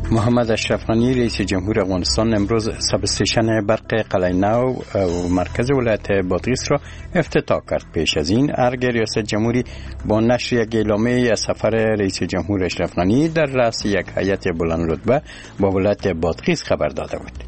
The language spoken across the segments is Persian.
محمد اشرف غنی رئیس جمهور افغانستان امروز سب استیشن برق قلعه نو و مرکز ولایت بادغیس را افتتاح کرد. پیش از این ارگ ریاست جمهوری با نشر یک اعلامیه از سفر رئیس جمهور اشرف غنی در رأس یک هیئت بلند رتبه با ولایت بادغیس خبر داده بود.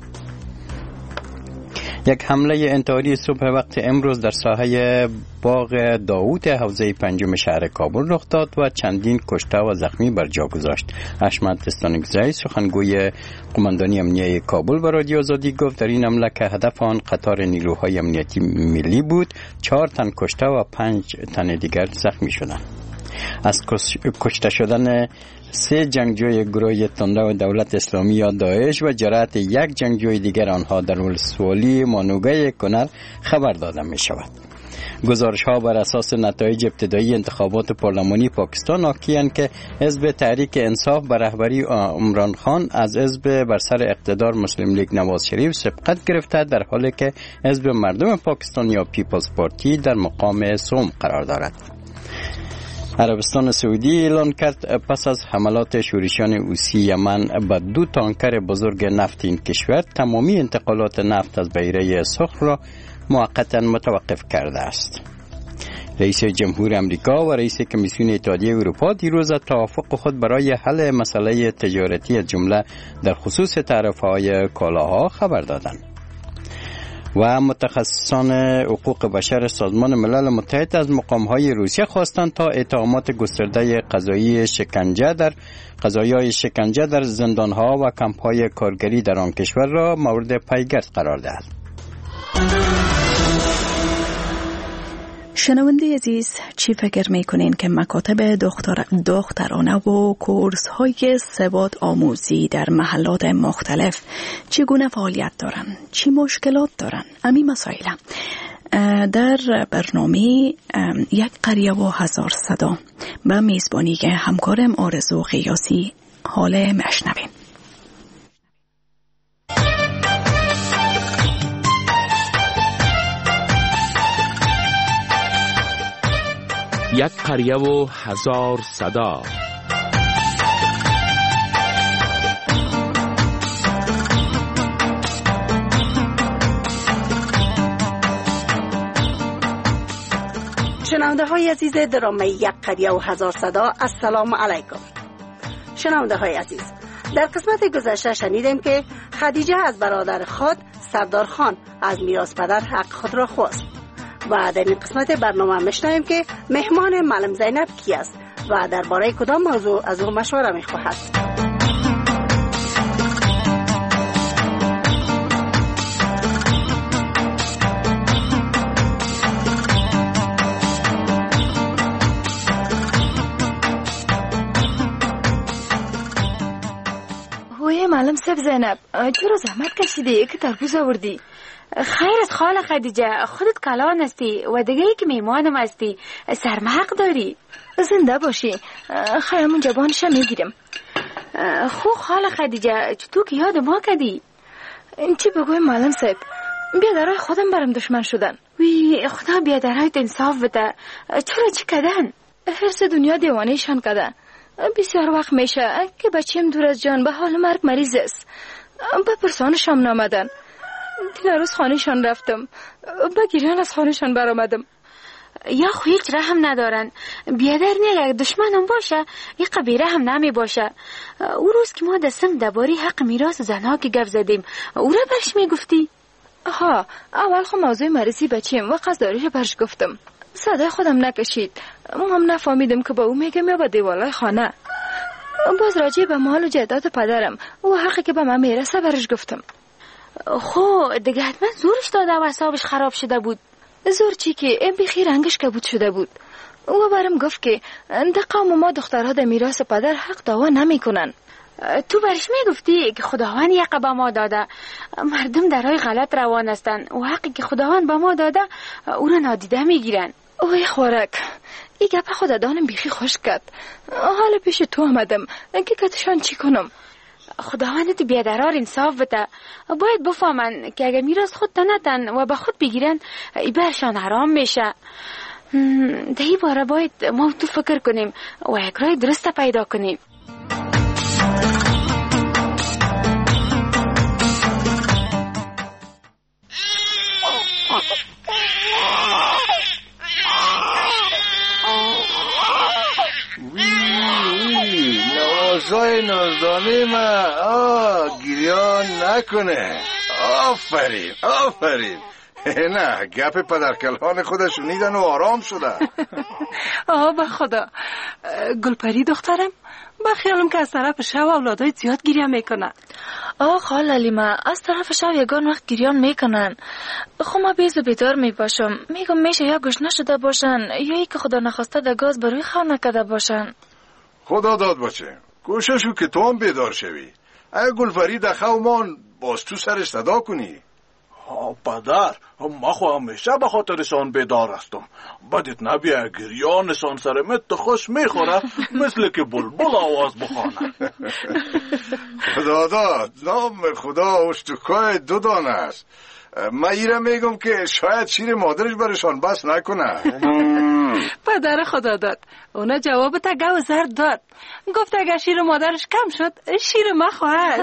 یک حمله انتحاری صبح وقت امروز در ساحه باغ داوود حوزه پنجم شهر کابل رخ داد و چندین کشته و زخمی بر جا گذاشت. حشمت استانکزی سخنگوی قماندانی امنیتی کابل به رادیو آزادی گفت در این حمله که هدف آن قطار نیروهای امنیتی ملی بود 4 تن کشته و 5 تن دیگر زخمی شدند. از کشته شدن 3 جنگجوی گروه تنده و دولت اسلامی یا داعش و جراحت 1 جنگجوی دیگر آنها در ولسوالی مانوگه کنر خبر داده می شود. گزارش ها بر اساس نتایج ابتدایی انتخابات پارلمانی پاکستان حاکی‌اند که حزب تحریک انصاف به رهبری عمران خان از حزب بر سر اقتدار مسلم لیگ نواز شریف سبقت گرفته، در حالی که حزب مردم پاکستان یا پیپلز پارتی در مقام سوم قرار دارد. عربستان سعودی اعلان کرد پس از حملات شورشیان حوثی یمن به 2 تانکر بزرگ نفت این کشور تمامی انتقالات نفت از بحیره سرخ را موقتا متوقف کرده است. رئیس جمهور امریکا و رئیس کمیسیون اتحادیه اروپا دیروز از توافق خود برای حل مسئله تجارتی از جمله در خصوص تعرفه‌های کالاها خبر دادند. و متخصصان حقوق بشر سازمان ملل متحد از مقام‌های روسیه خواستند تا اتهامات گسترده قضایی شکنجه در زندان‌ها و کمپ‌های کارگری در آن کشور را مورد پیگرد قرار دهد. شنونده عزیز، چی فکر میکنین که مکاتب دخترانه و کورس های ثبات آموزی در محلات مختلف چگونه فعالیت دارن؟ چی مشکلات دارن؟ امی مسائل در برنامه یک قریه و 1000 صدا به میزبانی همکارم آرزو قیاسی حال مشنوین. یک قریه و 1000 صدا. شنونده های عزیز درامه یک قریه و 1000 صدا، السلام علیکم. شنونده های عزیز، در قسمت گذشته شنیدیم که خدیجه از برادر خود سردار خان از میراث پدر حق خود را خواست و در این قسمت برنامه میشنویم که مهمان معلم زینب کی است و درباره کدام موضوع از او مشوره میخواهد. هوی معلم صاحب زینب، چرا زحمت کشیدی که تربوز آوردی؟ خیرت خاله خدیجه، خودت کلان هستی و دیگه ای که میمانم هستی، سرمحق داری. زنده باشی، خیامون جبانش میگیرم. خو خاله خدیجه، چطور که یاد ما کدی؟ چی بگوی معلم صاحب، بیادرهای خودم برم دشمن شدن. وی خدا بیادرهایت انصاف بده، چرا چی کدن؟ حرس دنیا دیوانهشان کدن. بسیار وقت میشه که بچیم دور از جان به حال مرگ مریض است. به پرسانشم نامدن. دیروز خانهشان رفتم، با گریان از خانهشان برآمدم. یا خو هیچ رحم ندارن. بیادر نه دشمنم باشه یه قبیره هم نمی باشه. او روز که ما دستم درباره حق میراث زنها که گپ زدیم او را برش میگفتی؟ ها، اول خو موضوع مریضی بچیم و قصداریش برش گفتم. صدای خودم نکشید، هم نفهمیدم که با او میگم یا با دیوالای خانه. باز راجع به مال و جایداد پدرم و حقی که به من میرسه برش گفتم. خو دیگه حتما زورش داده و حسابش خراب شده بود. زور چی که این بیخی رنگش کبود شده بود. او برم گفت که در قوم ما دخترها در میراث پدر حق دعوا نمی کنن. تو برش میگفتی که خداوند یه به ما داده، مردم در راه غلط روان هستن و حقی که خداوند به ما داده او را نادیده میگیرن. اوی خورک، این گپ خدا دانم بیخی خوش کرد. حالا پیش تو آمدم که کتشان چی کنم. خداوندت بیادرار انصاف بده. باید بفهمن که اگه میراث خود نتن و به خود بگیرن ای برشان حرام میشه. ده ای باره باید ما تو فکر کنیم و یک راه درست پیدا کنیم. آشای نازدانه من گریان نکنه. آفرین. نه گپ پدرکلان خودش شنیدن و آرام شده. به خدا. گلپری دخترم، با خیالم که از طرف شو اولادای زیاد گریه میکنن. خاله لیما، از طرف شو یگان وقت گریان میکنن. خب ما بیزو بیدار میباشم، میگم میشه یا گوش نشده باشن یا ای که خدا نخواسته در گاز بروی خانه کده باشن. خدا داد باشه، کوششو که تو هم بیدار شوی. اگه گلپری در خومان باز تو سرش صدا کنی. پدر، ما خو همیشه به خاطرشان بیدار هستم. بدت نبیه گریانشان سرمت خوش میخوره مثل که بلبل آواز بخوانه. خدا داد، نام خدا اشتکای دو دانه است. من ایره میگم که شاید شیر مادرش برشان بس نکنه. پدر خدا داد، اونا جواب تا گو زرد داد. گفت اگر شیر مادرش کم شد شیر ما خواهد.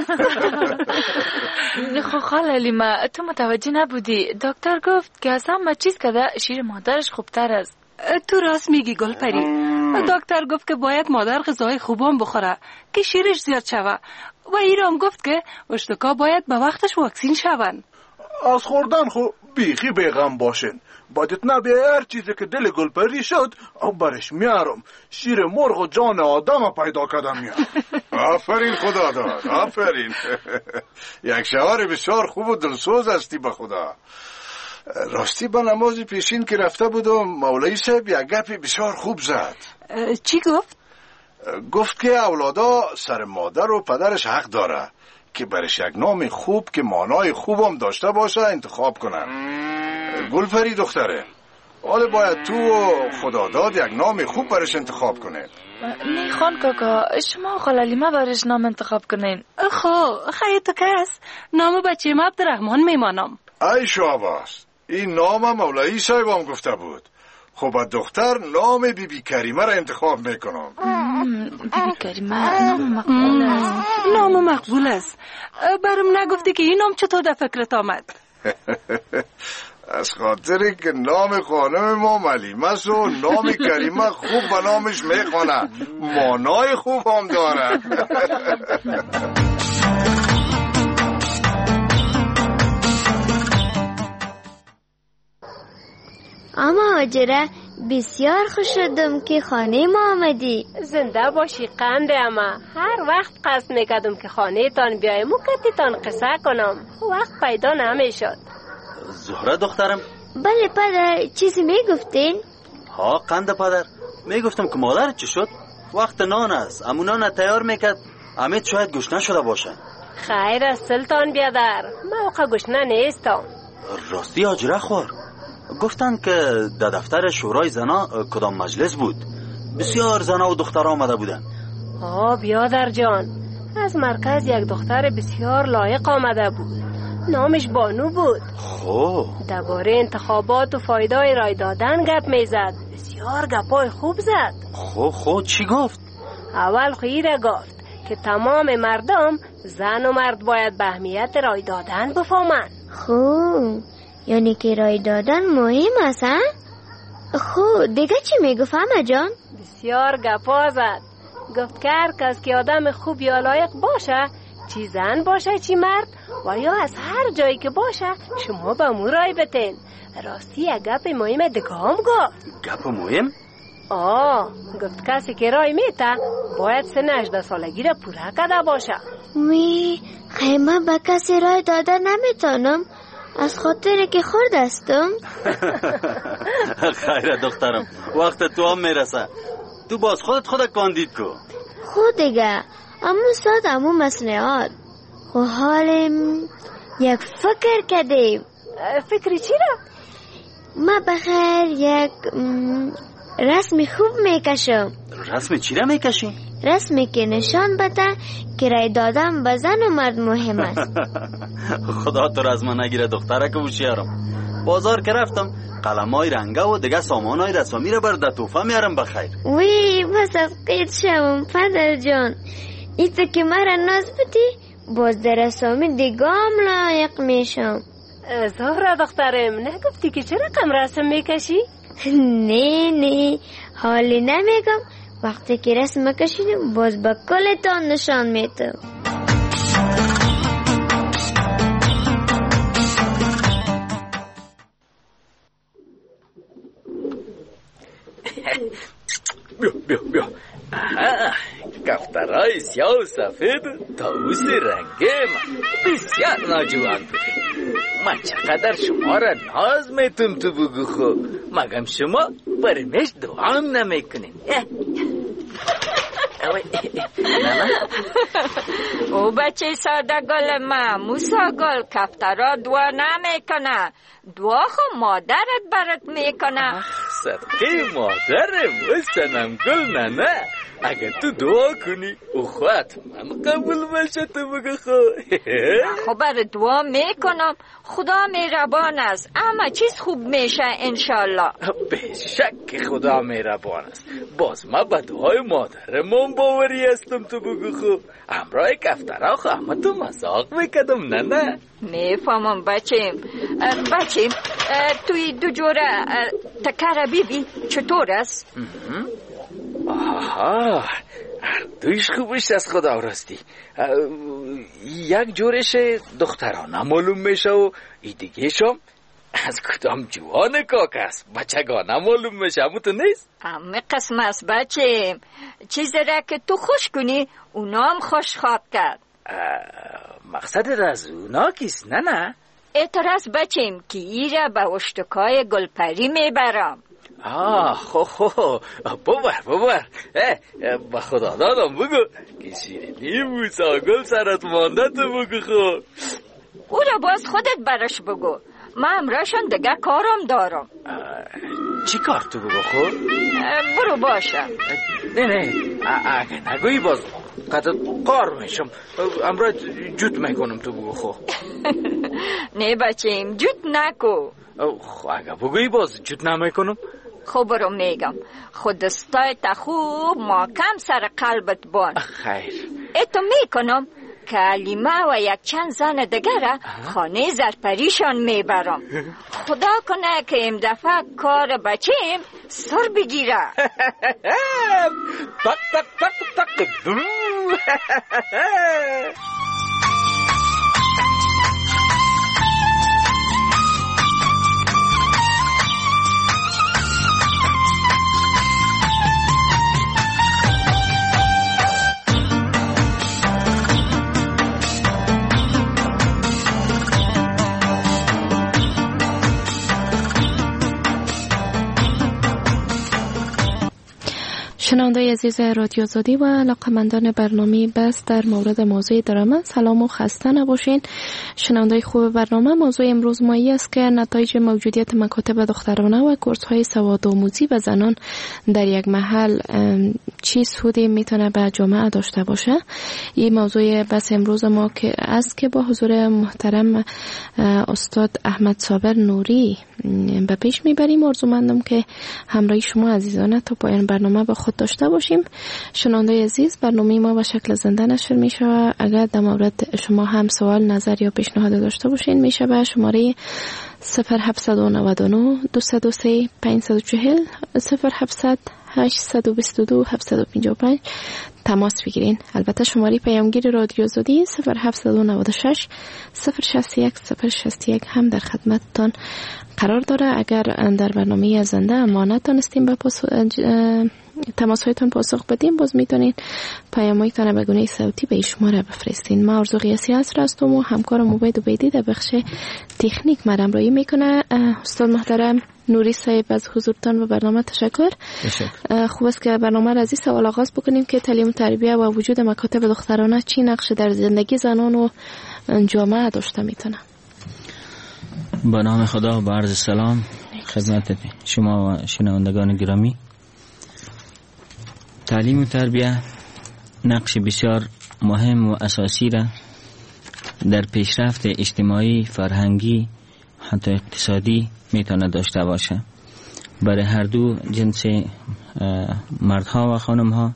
خب خاله لیما، تو متوجه نبودی. دکتر گفت که از همه چیز کده شیر مادرش خوبتر است. تو راست میگی گلپری. دکتر گفت که باید مادر غذای خوبان بخوره که شیرش زیاد شوه و ایرام گفت که اشتکا باید به وقتش واکسین شون. از خوردن خو بیخی بیغم باشین. بدت نبیه هر چیزی که دل گلپری شد برش میارم. شیر مرغ و جان آدم پیدا کردم میارم. آفرین خدا داد، آفرین. یک شوهر بسیار خوب و دلسوز هستی به خدا. راستی با نماز پیشین که رفته بودم مولوی صاحب یک گپی بسیار خوب زد. چی گفت؟ گفت که اولادا سر مادر و پدرش حق داره که برش یک نام خوب که معنای خوبم داشته باشه انتخاب کنن. گلپری دختره، حالا باید تو و خداداد یک نام خوب برش انتخاب کنه. نه خان کاکا، شما خاله لیما برش نام انتخاب کنین. خیلی تو کس نام بچه ما عبدالرحمن میمانم. ای شاباس، این نام مولوی صاحبم گفته بود. خب دختر نام بیبی کریمه را انتخاب میکنم. بیبی کریمه نام مقبول است. نام مقبول است. برام نگفتی که این نام چطور در فکرت آمد؟ از خاطری که نام خانم ما ملیمه است و نام کریمه خوب به نامش میخونه، معنای خوب هم داره. اما هاجره بسیار خوش شدم که خانه ما آمدی. زنده باشی قند اما. هر وقت قصد میکردم که خانه تان بیایم و کتیتان قصه کنم، وقت پیدا نمیشد. زهره دخترم. بله پدر، چیزی میگفتین؟ قند پدر، میگفتم که مادر چی شد؟ وقت نان است، امو نان تیار میکرد. امید شاید گشنه شده باشه. خیر است سلطان بیادر، موقع گشنه نیستم. راستی هاجره خوار گفتن که در دفتر شورای زنا کدام مجلس بود بسیار زنا و دختر آمده بودن. بیادر جان، از مرکز یک دختر بسیار لایق آمده بود. نامش بانو بود. درباره انتخابات و فایده رای دادن گپ میزد. بسیار گپای خوب زد. چی گفت؟ اول خیره گفت که تمام مردم زن و مرد باید به اهمیت رای دادن بفهمن. یعنی که رای دادن مهم است ها؟ دیگه چی میگفت همه جان؟ بسیار گپا زد. گفت که هر کس که آدم خوب یا لایق باشه، چی زن باشه چی مرد و یا از هر جایی که باشه، شما به مو رای بتین. راستی یک گپ مهم دیگه هم گفت. گپ مهم؟ گفت کسی که رای میته باید سن 18 سالگی را پوره کرده باشه. خیمه به کسی رای داده نمیتونم، از خاطر که خورد هستم. خیره دخترم، وقت تو هم میرسه. تو باز خودت کاندید کو. دیگه امو ساد امو مسنعات. حالم یک فکر کردیم. فکری چی را؟ ما بخیر یک رسم خوب میکشم. رسم چی را میکشی؟ رسمی که نشان بده که رای دادن به زن و مرد مهم است. خدا تو را از من نگیره دختره که هوشیارم. بازار که رفتم قلمای رنگه و دیگه سامانای رسمی را برده توفه میارم بخیر. بس از قید شوم پدر جان. ایتا که مرا ناز بدی باز در رسمی دیگه هم لایق میشم. زهره دخترم، نگفتی که چرا کم رسم میکشی؟ نه حالی نمیگم، وقتی که رسم کشیدیم باز به کلتان نشان میتم. بیا کفترهای سیاه و سفید طاووس رنگه من بسیار ناجوان بوده. من چقدر شما را ناز میتونم تو بگو خو مگم شما برمیش دوام نمیکنین. او بچه ساده گل ما موسا گل کفترها دعا نمیکنه، دعا خو مادرت برات میکنه. صدقه مادرم و سنم گل نه اگر تو دعا کنی او خواهد من قبول بشه تو بگو خو برای دعا میکنم. خدا مهربان است، اما چیز خوب میشه انشالله. به شک خدا مهربان است. باز ما به دعای مادرم باوری هستم تو بگو خو امرای کفترها خو اما تو مزاق میکدم نه میفهمم بچیم. توی دو جوره تکره بیبی چطور است؟ آها هر دویش خوبش از خدا راستی. یک جورش دخترانه معلوم میشه و ای دیگه شم از کدام جوان کاک است بچگانه معلوم میشه. همون تو نیست؟ همه قسم است بچیم. چیزی را که تو خوش کنی اونا هم خوش خواد کرد. مقصد از اونا کیست نه؟ اعتراض بچیم که ای را به اشتکای گلپری میبرم. خو ببر با خدا دادم بگو که شیرینی موسا گل سرت مانده تو بگو خو. او را باز خودت برش بگو، من امراشون دیگه کارم دارم. چی کار تو بگو خو؟ برو باشه. نه اگه نگویی باز قطعا کار میشم. امرا جوت میکنم تو بگو خو. نه بچیم جوت نکو. اگه بگویی باز جوت نمیکنم. خب برو میگم خود دستایت خوب محکم سر قلبت بان. خیر اتو میکنم کلمه و یک چند زن دیگر خانه زرپریشان میبرم. خدا کنه که این دفعه کار بچیم سر بگیره. تق تق تق تق دم. شنوندگان عزیز رادیو آزادی و علاقه‌مندان برنامه بس در مورد موضوع درآمد سلام و خسته نباشین. شنوندگان خوب برنامه، موضوع امروز مایی است که نتایج موجودیت مکاتب دخترانه و کورس‌های سوادآموزی و زنان در یک محل چی سودی میتونه به جامعه داشته باشه. این موضوع بس امروز ما که است که با حضور محترم استاد احمد صابر نوری به پیش میبریم. آرزومندم که همراهی شما عزیزان تا پایان برنامه با خود داشته باشیم. شنونده عزیز، برنامه ما به شکل زنده نشر میشه و اگر در مورد شما هم سوال، نظر یا پیشنهاد داشته باشین میشه به شماره 0799 203 540 0700 822 755 تماس بگیرین. البته شماره پیامگیر رادیو آزادی 0796 061 061 هم در خدمتتان قرار داره. اگر در برنامه زنده ما نتونستیم به تماس‌هایتان پاسخ بدیم، باز میتونین پیام‌هایتان به گونه صوتی به شماره بفرستین. ما آرزو قیاسی هستم و همکارم عبید عبیدی در بخش تکنیک ما همراهی میکنه. استاد محترم نوری صاحب از حضورتان و برنامه تشکر. خوب است که برنامه را از این سوال آغاز بکنیم که تعلیم و تربیت و وجود مکاتب دخترانه چی نقش در زندگی زنان و جامعه داشته میتونه؟ با نام خدا و با عرض سلام خدمت شما و شنوندگان گرامی. تعلیم و تربیت نقش بسیار مهم و اساسی را در پیشرفت اجتماعی، فرهنگی، حتی اقتصادی میتونه داشته باشه برای هر دو جنس مردها و خانمها.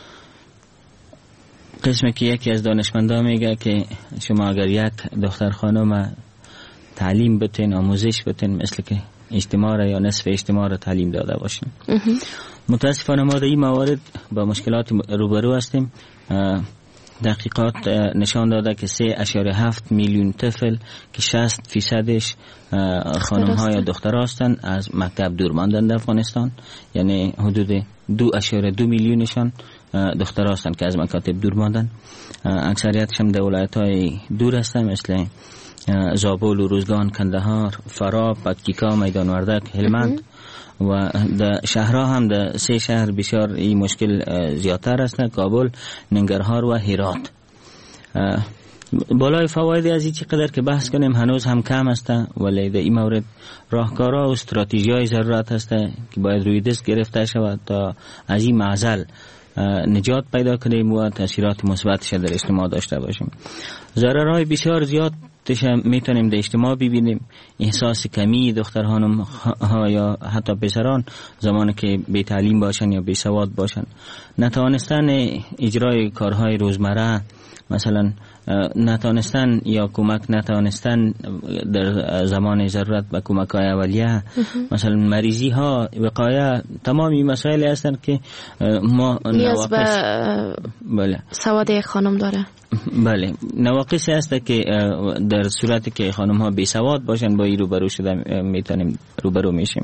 قسمی که یکی از دانشمندان میگه که شما اگر یک دختر خانم تعلیم بتین، آموزش بتین، مثل که اجتماع را یا نصف اجتماع را تعلیم داده باشین. متاسفانه ما در این موارد با مشکلات روبرو هستیم. تحقیقات نشان داده که 3.7 میلیون طفل که 60%ش خانم ها یا دختر هستند از مکتب دور ماندن در افغانستان، یعنی حدود 2.2 میلیونشان دختر هستند که از مکاتب دور ماندن. اکثریتش هم در ولایت های دور هستند مثل زابل، روزگان، کندهار، فراه، پکتیکا، میدان وردک، هلمند و در شهرها هم در 3 شهر بسیار این مشکل زیادتر است: کابل، ننگرهار و هرات. بالای فواید از این چقدر که بحث کنیم هنوز هم کم است، ولی در این مورد راهکارها و استراتژی‌های ضرورت است که باید روی دست گرفته شود تا از این معضل نجات پیدا کنیم و تاثیرات مثبتش در اجتماع داشته باشیم. ضررهای بسیار زیاد میتونیم در اجتماع ببینیم: احساس کمی دختر خانم ها یا حتی پسران زمانی که بی تعلیم باشن یا بی سواد باشن، نتوانستن اجرای کارهای روزمره، مثلا نتوانستن یا کمک نتوانستن در زمان ضرورت به کمک های اولیه، مثلا مریضی ها، وقایه، تمامی مسائل هستند که ما نیاز به سواد یک خانم داره. بله، نواقصی هست که در صورتی که خانم ها بی سواد باشن با این روبرو شده میتونیم روبرو میشیم.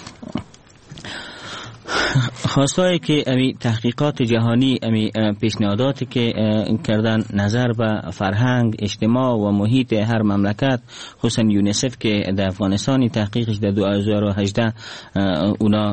خواستایی که تحقیقات جهانی پیشنهاداتی که کردن نظر به فرهنگ، اجتماع و محیط هر مملکت، خصوصا یونیسف که در افغانستان تحقیقش در 2018 اونا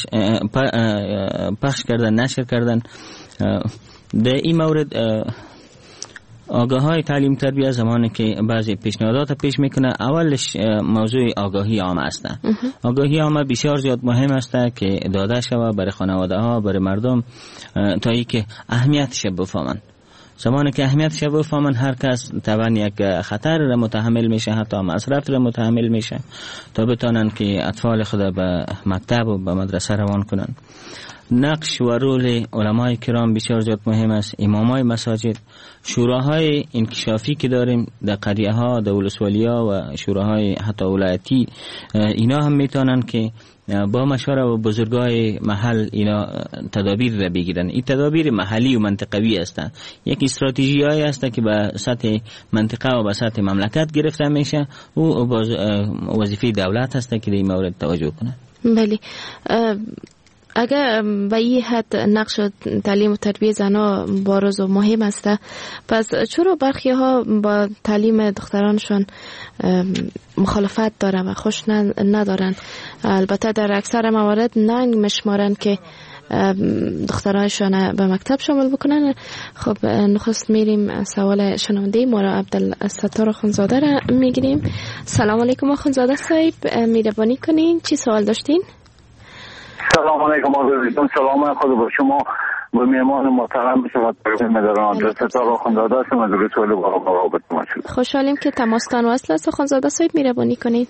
پخش کردن، نشر کردن. در این مورد آگاهی تعلیم تربیت زمانی که بعضی پیشنهادات پیش میکنه، اولش موضوع آگاهی عامه است. آگاهی عامه بسیار زیاد مهم است که داده شود برای خانواده ها، برای مردم، تا ای که اهمیتش بفهمن. زمانی که اهمیتش بفهمن هر کس طبعا یک خطر را متحمل میشه، حتی مصرف را متحمل میشه تا بتانن که اطفال خود به مکتب و به مدرسه روان کنن. نقش و رول علمای کرام بسیار زیاد مهم است. امامای مساجد، شوراهای انکشافی که داریم در قریه ها، در ولسوالی ها و شوراهای حتی ولایتی، اینا هم میتونن که با مشوره و بزرگای محل اینا تدابیر را بگیرن. این تدابیر محلی و منطقوی هستند. یک استراتژی هایی هست که به سطح منطقه و به سطح مملکت گرفته میشه و وظیفه دولت هست که در این مورد توجه کنه. بله، اگر به این حد نقش تعلیم و تربیت زنها بارز و مهم است، پس چرا برخی ها با تعلیم دخترانشان مخالفت داره و خوش ندارن؟ البته در اکثر موارد ننگ میشمارن که دخترانشان به مکتب شامل بکنن. خب نخست میریم سوال شنونده ما را عبدالستار خانزاده را میگیریم. سلام علیکم خانزاده صاحب، مهربانی کنین چی سوال داشتین؟ سلام علیکم عزیزان، سلام خود با شما و میهمان محترم شما مداران در ستاره خانزاده هستم از رسول بابا بتماشید. خوشحالیم که تماستان وصل است. خانزاده صاحب مهربانی کنید.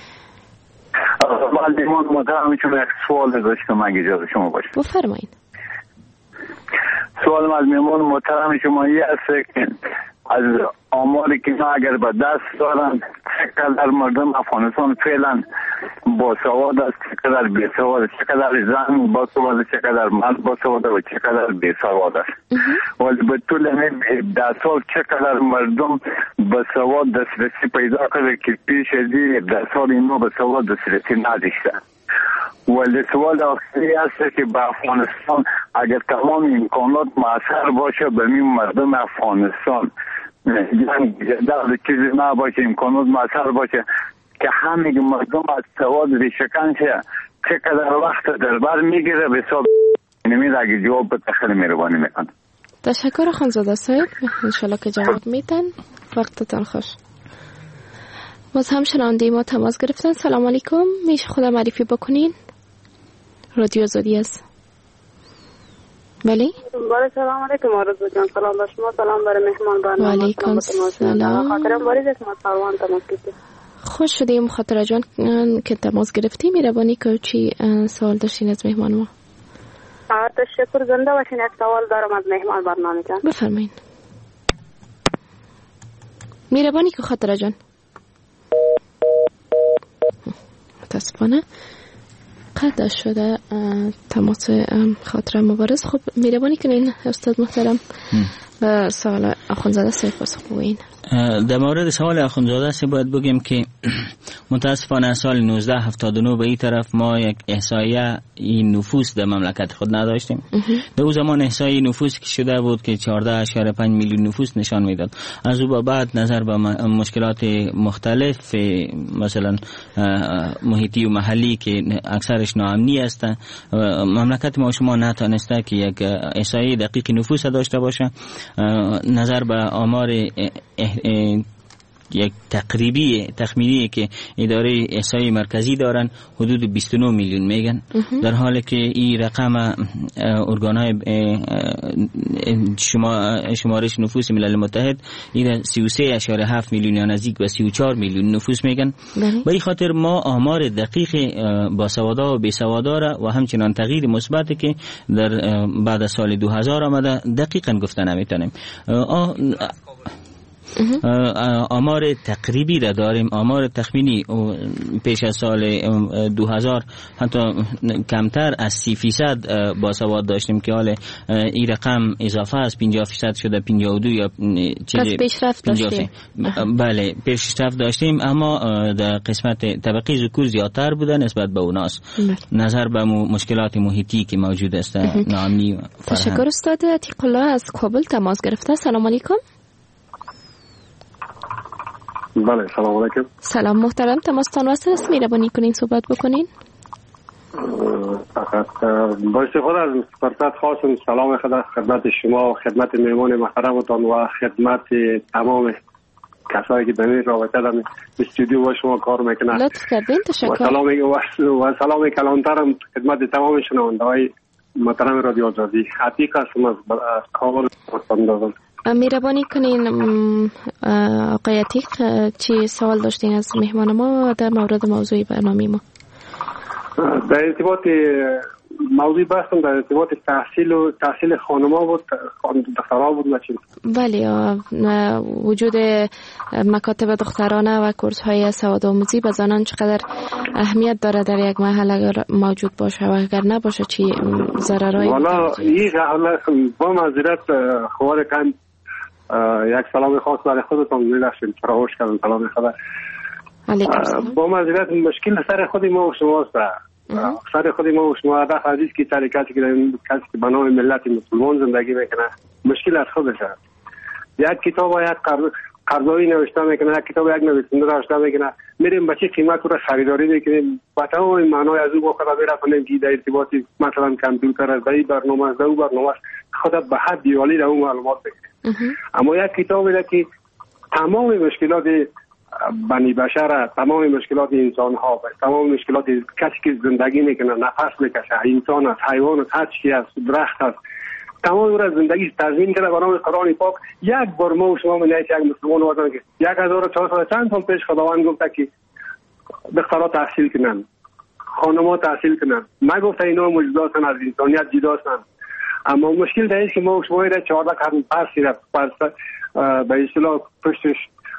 من میهمان محترم شما یک سوال داشتم اگه اجازه شما باشه. بفرمایید. سوال از میهمان محترم شما این است که از آماری که اگر به دست دارن چقدر مردم افغانستان فعلا با سواد است، چقدر بی سواد است، چقدر زن با سواد است، چقدر مرد با سواد است و چقدر بی سواد است. ولی به طول همین 10 سال چقدر مردم به سواد دسترسی پیدا کرده که پیش از این 10 سال اینا به سواد دسترسی نداشته. ولی سوال آخری است که به افغانستان اگر تمام امکانات معصر باشه به مردم افغانستان، یعنی در چیزی نباشه، امکانات معصر باشه که همه مردم از سواد ریشکن شه، چقدر وقت در بر میگیره به حساب نمید اگه جواب به خیلی مهربانی میکنم. تشکر خانزاده صاحب، انشالله که جواب میتن. وقتتان خوش. باز هم شنونده ما تماس گرفتن. سلام علیکم، میشه خدا معرفی بکنین؟ رادیو آزادی است. بله. سلام علیکم آرزو جان، سلام بر شما، سلام برای مهمان برنامه. و علیکم سلام. خاطرم باریز اسم سلوان تماس گرفتیم. خوش شدیم خاطر جان که تماس گرفتیم. مهربانی که چی سوال داشتین از مهمان ما؟ تشکر، زنده باشین. یک سوال دارم از مهمان برنامه جان. بفرمایید. مهربانی که خاطر جان. متاسفانه قطع شده تماس خاطر مبارز. خب مهربانی کنین استاد محترم به سوال اخوندزاده صاحب پاسخ بگویین. در مورد سوال اخوندزاده صاحب باید بگیم که متاسفانه سال 1979 به این طرف ما یک احصایه این نفوس در مملکت خود نداشتیم. در اون زمان احصایه نفوس که شده بود که 14.5 میلیون نفوس نشان میداد. از او بعد نظر به مشکلات مختلف مثلا محیطی و محلی که اکثرش ناامنی است، مملکت ما شما نتانسته که یک احصایه دقیق نفوس داشته باشه. نظر به آمار یک تخمینی که اداره احصایی مرکزی دارن حدود 29 میلیون میگن، در حالی که این رقم ارگانهای شمارش نفوس ملل متحد این 33.7 میلیون یا نزدیک به 34 میلیون نفوس میگن. به این خاطر ما آمار دقیق باسوادا و بیسوادا را و همچنان تغییر مثبت که در بعد از سال 2000 آمده دقیقاً گفته نمیتونیم. آمار تقریبی را داریم، آمار تخمینی پیش از سال 2000 حتی کمتر از 30% باسواد داشتیم که حال این رقم اضافه از 50% شده 52 یا چیزی پیشرفت داشتیم. بله پیشرفت داشتیم، اما در قسمت طبقه ذکور زیادتر بوده نسبت به اوناست. نظر به مشکلات محیطی که موجود است، ناامنی. تشکر استاد عتیق الله از کابل تماس گرفته. سلام علیکم. بله سلام علیکم. سلام محترم، تماستان وصل است، مهربانی کنین صحبت بکنین. فقط با استفاده از فرصت خواستم سلام خدمت شما و خدمت مهمان محترمتان و خدمت تمام کسایی که در این رابطه در استودیو با شما کار میکنن لطف کردین. تشکر. و سلام کلانترم خدمت تمام شنونده‌های محترم رادیو آزادی. عتیق هستم از کابل پرسندازم. مهربانی کنین آقای عتیق چی سوال داشتین از مهمان ما در مورد موضوع برنامه ما؟ در ارتباط موضوع بحثم در ارتباط تحصیل خانم‌ها بود، دخترها بود نچین. بله، وجود مکاتب دخترانه و کورس‌های سوادآموزی به زنان چقدر اهمیت داره در یک محل اگر موجود باشه و اگر نباشه چی ضررایی؟ والا این با معذرت خوار کن یک سلام خاص برای خودتون می‌رسیم، فراموش کردم سلام خدا. با معذرت مشکل سر خود ما و شماست. سر خود ما و شما هدف عزیز که کسی که به نام ملت مسلمان زندگی میکنه مشکل از خودشه. یک کتاب و یک قرضایی نوشته میکنه، یک کتاب یک نویسنده نوشته میکنه، میریم به چه قیمت رو خریداری میکنیم، با تمام معنای از او با خدا میرفتیم که در ارتباطی مثلا کامپیوتر از این برنامه از او برنامه خدا به حد دیوالی در اون معلومات بگیریم. اما یک کتابی ده که تمام مشکلات بنی بشر، تمام مشکلات انسان ها، تمام مشکلات کسی که زندگی میکنه، نفس میکشه، انسان است، حیوان است، هر چی است، درخت است، تمام را زندگی تضمین کرده به نام قرآن پاک. یک بار ما و شما می‌دونید یک مسلمان وطن که 1400 چند سال پیش خداوند گفت که دخترها تحصیل کنن، خانم‌ها تحصیل کنن. ما گفت اینا معجزاتن از انسانیت جداستن. اما مشکل در اینه که ما و شما را 14 قرن پس به اصطلاح پشتش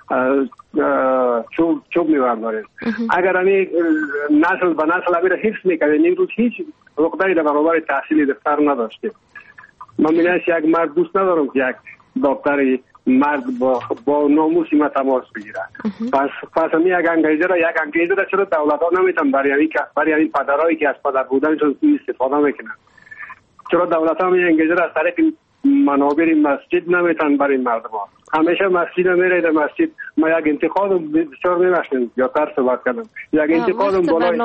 چوب می‌برداریم. اگر همین نسل به نسل همین را حفظ می‌کنیم، این روز هیچ عقده‌ای در برابر تحصیل دختر نداشتیم. من می‌دونم یک مرد دوست ندارم که یک دکتر مرد با ناموسی ما تماس بگیره. پس همین یک انگیزه را چرا دولت‌ها نمیتونن برای این پدرایی که از پدر بودنشون استفاده میکنن؟ چرا دولت‌ها همین انگیزه را از طریق منابر مسجد نمیتونن برای مردم ها؟ همیشه مسجد میره در مسجد. ما یک انتقاد بسیار می‌باشیم یا تر صحبت کردم. یک انتقاد بالای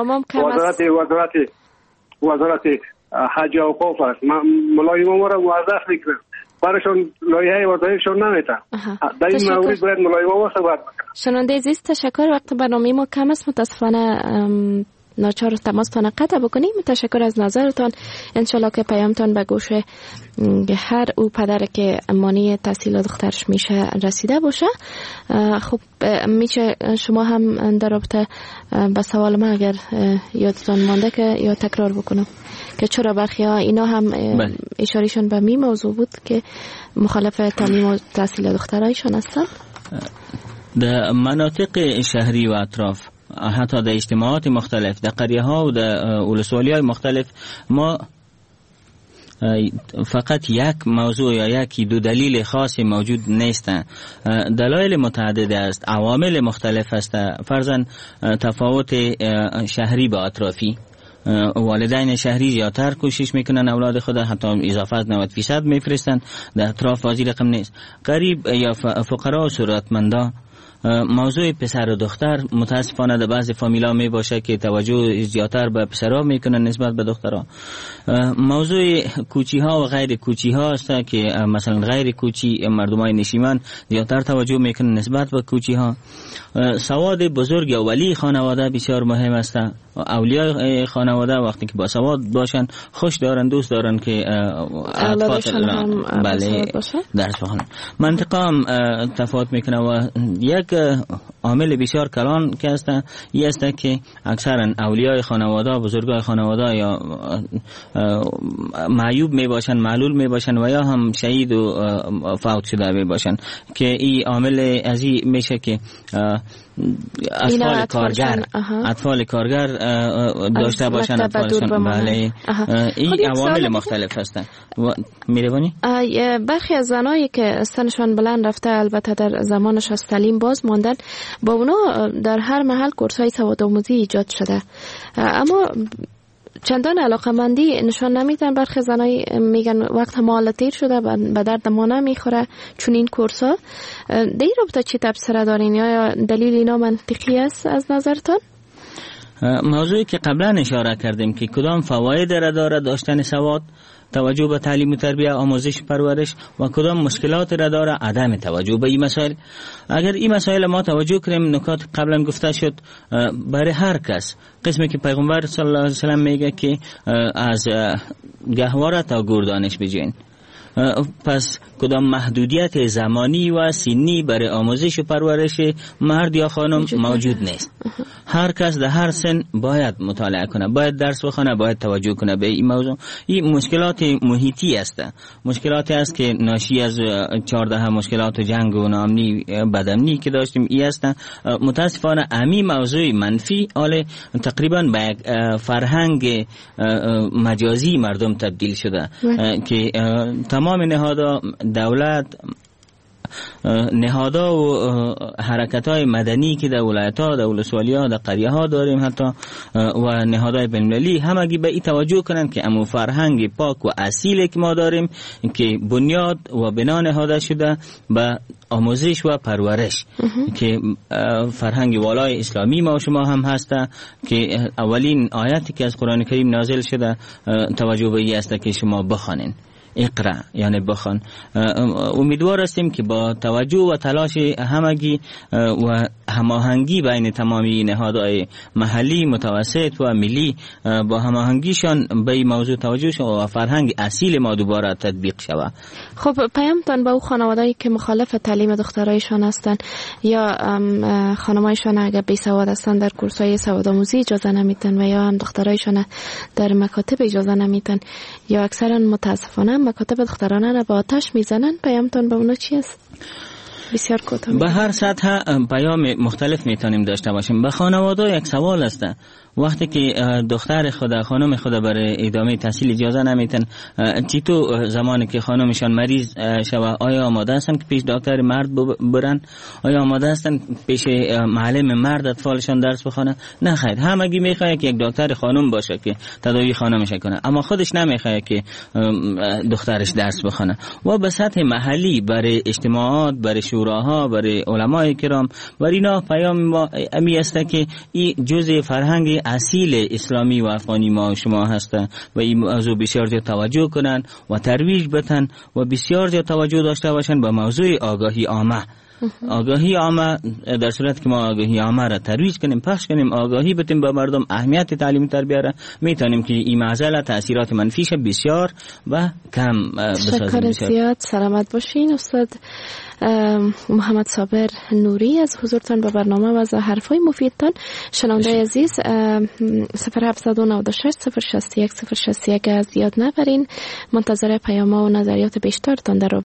وزارت حج و اوقاف است. ملای ما را موظف میکنن برایشون لایحه وظایفشون نمیتن. در این مورد باید ملای ما صحبت بکنن. شنونده عزیز تشکر، وقت برنامه ما کم است، متاسفانه ناچار تماستان قطع بکنیم. تشکر از نظرتان، انشالله که پیامتان به گوش هر او پدر که مانع تحصیل دخترش میشه رسیده باشه. خب میشه شما هم در رابطه به سوال ما اگر یادتان مانده که یا تکرار بکنم که چرا برخی ها اینا هم اشارهشون به می موضوع بود که مخالف تعلیم و تحصیل دخترایشان هستن. در مناطق شهری و اطراف حتی در اجتماعات مختلف، در قریه ها و در ولسوالی های مختلف ما فقط یک موضوع یا یکی دو دلیل خاصی موجود نیستند. دلایل متعدد است، عوامل مختلف است. فرضاً تفاوت شهری با اطرافی، والدین شهری زیادتر کوشش میکنن اولاد خود حتی اضافه از 90% میفرستن، در اطراف بازی رقم نیست. غریب یا فقرا و ثروتمندا، موضوع پسر و دختر متاسفانه در بعض فامیلا می باشه که توجه زیادتر به پسرها میکنن نسبت به دخترها. موضوع کوچی ها و غیر کوچی ها است که مثلا غیر کوچی مردمای نشیمن زیادتر توجه میکنن نسبت به کوچی ها. سواد بزرگ یا ولی خانواده بسیار مهم است. اولیای خانواده وقتی که با سواد باشن خوش دارن، دوست دارن که اطفالشان هم درس بخونن. منطقه هم تفاوت میکنه و یک عامل بسیار کلان که است این است که اکثرا اولیای خانواده، بزرگای خانواده یا معیوب می باشن، معلول می باشن و یا هم شهید و فوت شده می باشن که این عامل از این میشه که اطفال کارگر داشته باشن اطفالشان. بله، این عوامل مختلف هستند. میروانی برخی از زنایی که سنشان بلند رفته البته در زمانش از تعلیم باز ماندن، با اونا در هر محل کورس‌های سوادآموزی ایجاد شده، اما چندان علاقمندی نشان نمیدن. برخی زنایی میگن وقت ما تیر شده به درد ما نمیخوره چون این کورس‌ها. در این رابطه چی تبصره دارین یا دلیل اینا منطقی است از نظرتان؟ موضوعی که قبلا اشاره کردیم که کدام فواید را داره داشتن سواد، توجه به تعلیم و تربیت، آموزش پرورش و کدام مشکلات را داره عدم توجه به این مسائل. اگر این مسائل ما توجه کنیم، نکات قبلا گفته شد، برای هر کس قسمی که پیغمبر صلی الله علیه و سلم میگه که از گهواره تا گردانش بجین، پس کدام محدودیت زمانی و سنی برای آموزش و پرورش مرد یا خانم موجود نیست. هر کس در هر سن باید مطالعه کنه، باید درس بخونه، باید توجه کنه به این موضوع. این مشکلات محیطی است، مشکلاتی است که ناشی از 14 مشکلات جنگ و ناامنی بدامنی که داشتیم این است. متاسفانه امی موضوع منفی آله تقریبا به یک فرهنگ مجازی مردم تبدیل شده که تمام نهادها، دولت، نهادها و حرکت‌های مدنی که در ولایت‌ها، در ولسوالی‌ها، در قریه‌ها داریم حتی و نهادهای بین‌المللی همگی به این توجه کنند که امو فرهنگ پاک و اصیلی که ما داریم که بنیاد و بنا نهاده شده به آموزش و پرورش که فرهنگ والای اسلامی ما و شما هم هسته که اولین آیتی که از قرآن کریم نازل شده توجه به این است که شما بخوانید. اقرا یعنی بخوان. امیدوار هستیم که با توجه و تلاش همگی و هماهنگی بین تمامی نهادهای محلی، متوسط و ملی با هماهنگیشان به این موضوع توجه شود و فرهنگ اصیل ما دوباره تطبیق شود. خب پیامتان به او خانوادهایی که مخالف تعلیم دخترایشان هستند یا خانمایشان اگر بی سواد هستند در کورس‌های سوادآموزی اجازه نمیدن و یا هم دخترایشان در مکاتب اجازه نمیدن یا اکثرا متاسفانه مکاتب دخترانه را با آتش میزنن، پیامتان به اونا چی است؟ بسیار کوتاه. به هر سطح پیام مختلف میتونیم داشته باشیم. به خانواده یک سوال است، وقتی که دختر خود، خانم خود برای ادامه تحصیل اجازه نمیتن، چطور زمانی که خانمشان مریض شود آیا آماده هستن که پیش دکتر مرد برن؟ آیا آماده هستن پیش معلم مرد اطفالشان درس بخونه؟ نه خیر، همگی میخواد که یک دکتر خانم باشه که تداوی خانمش کنه، اما خودش نمیخواد که دخترش درس بخونه. و به سطح محلی برای اجتماعات، برای شوراها، برای علمای کرام، برای اینا پیام ما امی است که این جزء فرهنگ اصیل اسلامی و افغانی ما و شما هست و این موضوع بسیار زیاد توجه کنن و ترویج بدن و بسیار زیاد توجه داشته باشن به موضوع آگاهی عامه. آگاهی عامه، در صورت که ما آگاهی عامه را ترویج کنیم، پخش کنیم، آگاهی بدیم به مردم اهمیت تعلیم و تربیت را، میتونیم که این معضل تاثیرات منفیش بسیار و کم بسازیم. شکر زیاد، سلامت باشین استاد محمد صابر نوری از حضورتان به برنامه و از حرفای مفیدتان. شنونده عزیز 0796 061 061 از یاد نبرین. منتظر پیام و نظریات بیشترتان در